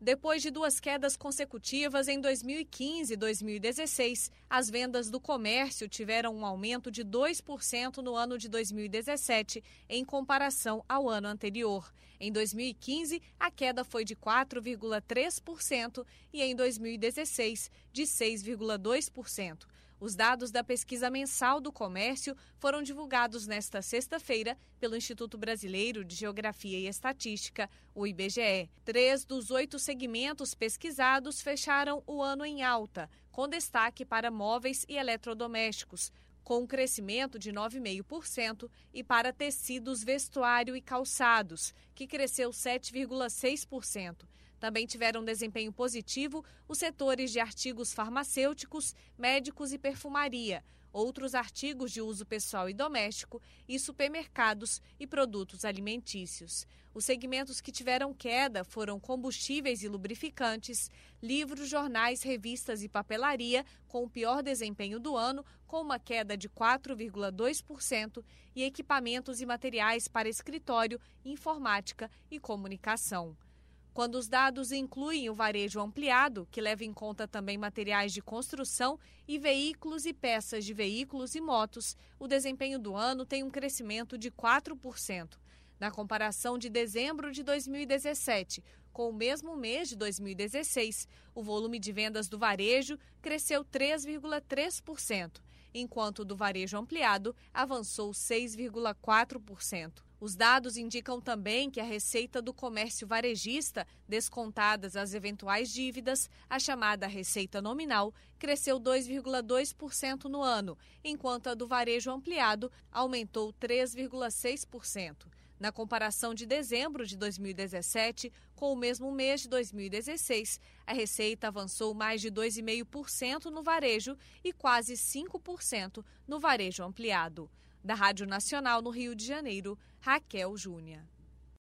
Depois de duas quedas consecutivas em 2015 e 2016, as vendas do comércio tiveram um aumento de 2% no ano de 2017, em comparação ao ano anterior. Em 2015, a queda foi de 4,3% e em 2016, de 6,2%. Os dados da pesquisa mensal do comércio foram divulgados nesta sexta-feira pelo Instituto Brasileiro de Geografia e Estatística, o IBGE. 3 dos 8 segmentos pesquisados fecharam o ano em alta, com destaque para móveis e eletrodomésticos, com um crescimento de 9,5%, e para tecidos, vestuário e calçados, que cresceu 7,6%. Também tiveram desempenho positivo os setores de artigos farmacêuticos, médicos e perfumaria, outros artigos de uso pessoal e doméstico e supermercados e produtos alimentícios. Os segmentos que tiveram queda foram combustíveis e lubrificantes, livros, jornais, revistas e papelaria, com o pior desempenho do ano, com uma queda de 4,2%, e equipamentos e materiais para escritório, informática e comunicação. Quando os dados incluem o varejo ampliado, que leva em conta também materiais de construção e veículos e peças de veículos e motos, o desempenho do ano tem um crescimento de 4%. Na comparação de dezembro de 2017 com o mesmo mês de 2016, o volume de vendas do varejo cresceu 3,3%, enquanto o do varejo ampliado avançou 6,4%. Os dados indicam também que a receita do comércio varejista, descontadas as eventuais dívidas, a chamada receita nominal, cresceu 2,2% no ano, enquanto a do varejo ampliado aumentou 3,6%. Na comparação de dezembro de 2017 com o mesmo mês de 2016, a receita avançou mais de 2,5% no varejo e quase 5% no varejo ampliado. Da Rádio Nacional no Rio de Janeiro, Raquel Júnior.